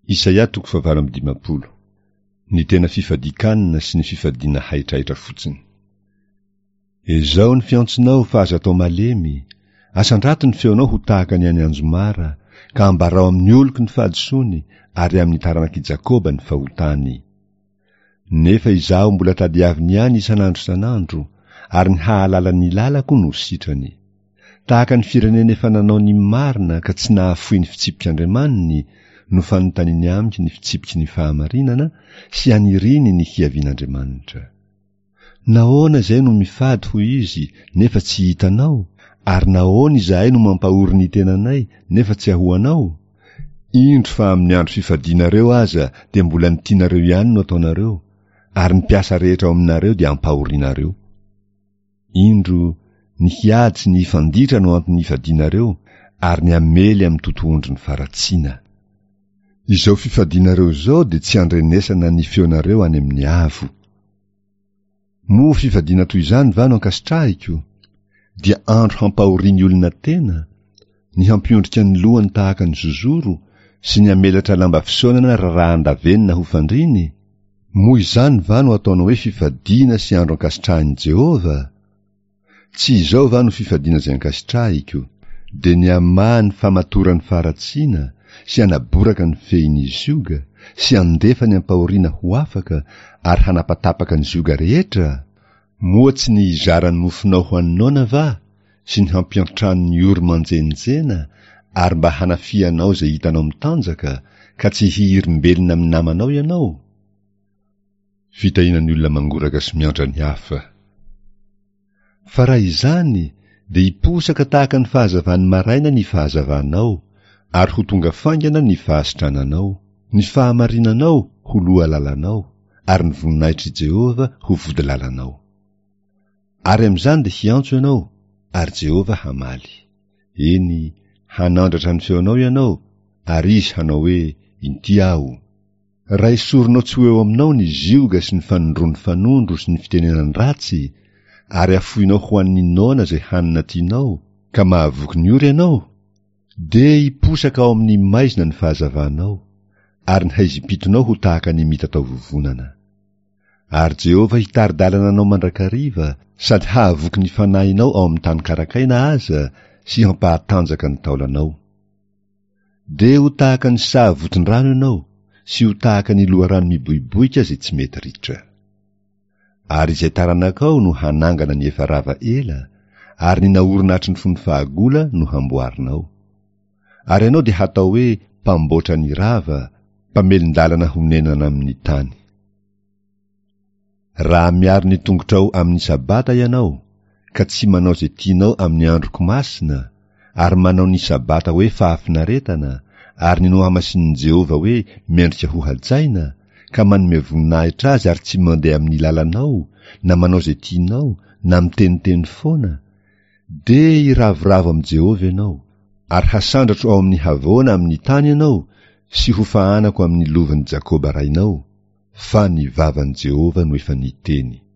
Isaia 8:20. Ny tena fifadikanina sy ny fifadiana haitraitra fotsiny. Ezao ny fiantsonao fa aza atao malemy, asandrato ny feonao ho tahaka ny any Anjomara, ka ambarao amin'ny oloky ny fahadisoany ary amin'ny taranak'i Jakoba ny fahotany. Nefa izaho mbola tadiaviny ihany isan'andro isan'andro, ary ny hahalala ny lalako no sitrany. Tahaka ny firenena efa nanao ny marina ka tsy nahafoy ny fitsipik'Andriamaniny, no fanontaniany amiko ny fitsipiky ny fahamarinana sy aniriny ny hiavin'Andriamanitra. Nahoana izay no mifady ho izy nefa tsy hitanao, ary nahoana izahay no mampahory ny tenanay nefa tsy ahoanao? Indro fa amin'ny andro fifadianareo aza dia mbola ny tianareo ihany no ataonareo, ary ny piasa rehetra ao aminareo dia ampahorianareo. Indro ny hiady sy ny hifanditra no antony hifadianareo, ary ny amely amin'ny totohondry ny faratsiana. Izao fifadianareo izao dia tsy andrenesana ny feonareo any amin'ny avo. Mo fifadiana toy izany va no ankasitrahiko? Dia andro hampahoriany olona tena, ny hampiondrika ny lohany tahaka ny zozoro, sy ny amelatra lamba fisaonana rahan-davenina ho fandriny. Mo izany va no ataonao hoe fifadiana sy andro ankasitrahan'i Jehova? Tsy izao va no fifadiana izay ankasitrahiko, dia ny amaha ny famatorany faratsiana, sy anaboraka ny fehiny zioga, sy andefa ny ampahoriana ho afaka, ary hanapatapaka ny zioga rehetra. Moa tsy ny hizarany mofonao ho aninona va, sy ny hampiantrany ny oro manjenjena, ary mba hanafianao izay hitanao mitanjaka, ka tsy hihirimbelina amin'ny namanao ianao. Fitahinan'ny olona mangoraka sy miandra ny hafa. Fa raha izany, dia hiposaka tahaka ny fahazavany maraina ny fahazavanao, ary ho tonga faingana ny fahasitrananao, ny fahamarinanao ho lohalalanao, ary ny voninahitry Jehova ho vodilalanao. Ary amin'izany dia hiantso ianao, ary Jehova hamaly. Eny, hanandratra ny feonao ianao, ary izy hanao hoe inty aho. Raha isoronao tsy ho eo aminao ny zioga sy ny fanondrony fanondro sy ny fitenenany ratsy, ary afoinao ho an'ny noana izay hanina tianao, ka mahavoky ny ory ianao, dia hiposaka ao amin'ny maizina ny fahazavanao, ary ny haizipitonao ho tahaka ny mita tao vovonana. Ary Jehova hitari-dalana anao mandrakariva, sady hahavoky ny fanahinao ao amin'ny tany karakaina aza, sy hampahatanjaka ny taolanao. Dia ho tahaka ny sahavotron-drano ianao, sy ho tahaka ny loharano miboiboika izay tsy mety ritra. Ary izay taranakao no hanangana ny efa rava ela, ary ny naorinatry ny fony fahagola no hamboarinao. Ary ianao dia hatao hoe mpamboatra ny rava, mpamelin-dalana honenana amin'ny tany. Raha miaro ny tongotrao amin'ny sabata ianao, ka tsy manao izay tianao amin'ny androko masina, ary manao ny sabata hoe fahafinaretana, ary ny nohamasin'i Jehova hoe mendrika ho hajaina, ka manome voninahitra azy ary tsy mandeha amin'ny lalanao, na manao izay tianao, na miteniteny foana, dia hiravoravo amin'ny Jehova ianao, ary hasandratro ao amin'ny havoana amin'ny tany ianao, sy ho fahanako amin'ny loviny Jakoba rainao, fa ny vavan'i Jehova no efa niteny.